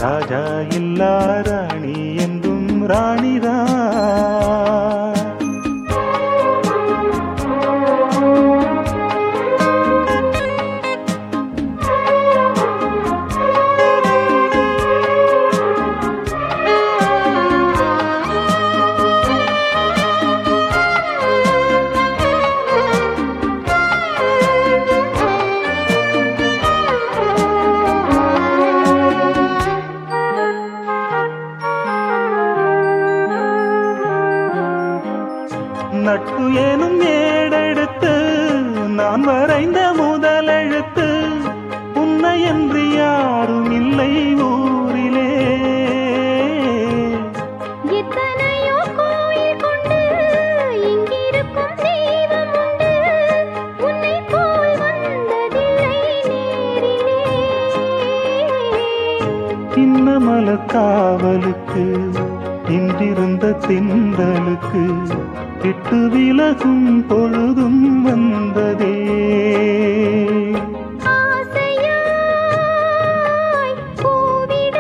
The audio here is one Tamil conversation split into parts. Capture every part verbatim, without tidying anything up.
ராஜா இல்லா ராணி என்றும் ராணிதான். நட்பு எனும் ஏடெடுத்து நான் வரைந்த முதலெழுத்து உன்னை என்று யாரும் இல்லை ஊரிலே. எத்தனையோ கோயில் கொண்டு இங்கிருக்கும் தெய்வம் உண்டு, உன்னை போல் வந்ததில்லை நேரிலே. இன்னமல காவலுக்கு இன்றிருந்த திண்டலுக்கு விட்டு விலகும் பொழுதும் வந்ததே. ஆசையாய் பூவிட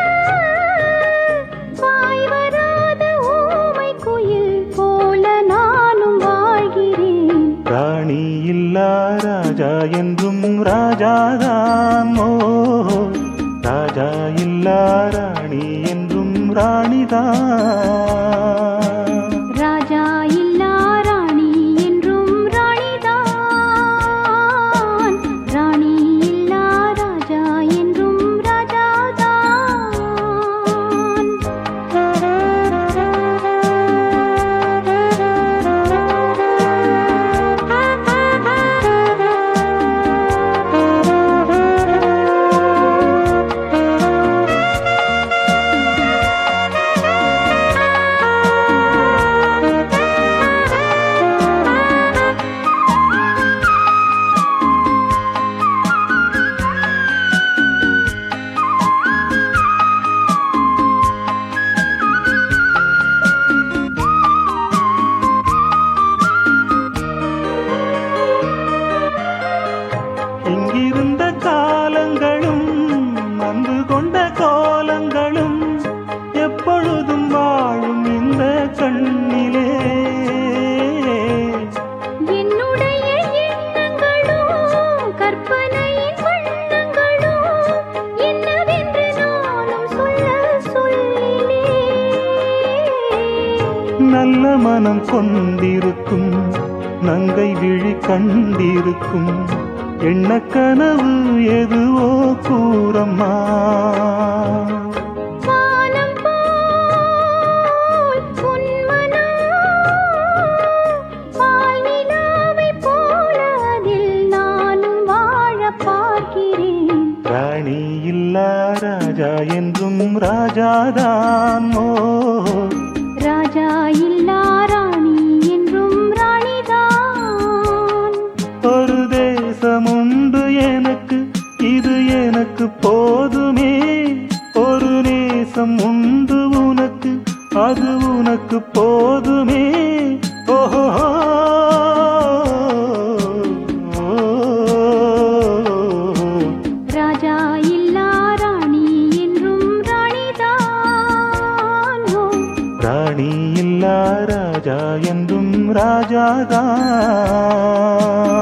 வாய் வராத ஊமை குயில் போல நானும் வாழ்கிறேன். ராணி இல்லா ராஜா என்றும் ராஜாதான். ஓ ராஜா இல்லா ராணி என்றும் ராணிதான். ராஜா இல்லா ராணி என்றும் ராணிதான். ராணி இல்லா ராஜா என்றும் ராஜாதான். இங்கிருந்த காலங்களும் வந்து கொண்ட கோலங்களும் எப்பொழுதும் வாழும் இந்த கண்ணிலே. என்னுடைய எண்ணங்களும் கற்பனையின் வண்ணங்களும் என்னவென்று நானும் சொல்ல சொல்லிலே. நல்ல மனம் கொண்டிருக்கும் நங்கை விழி கண்டிருக்கும் எண்ண கனவு எதுவோ கூறம்மா. வானம் போல் உன் மனம் பால் நிலாவைப் போல அதில் நானும் வாழப் பார்க்கிறேன். ராணி இல்லா ராஜா என்றும் ராஜாதான். ஓ ராஜா இல்லா ராணி என்றும் ராணிதான். ஒரு தேசம் உண்டு எனக்கு, இது எனக்கு போதுமே. ஒரு நேசம் உண்டு உனக்கு, அது உனக்கு போதுமே. ஓஹோ ராஜா இல்லா ராணி என்றும் ராணிதான். ஓ ராணி இல்லா ராஜா என்றும் ராஜாதான்.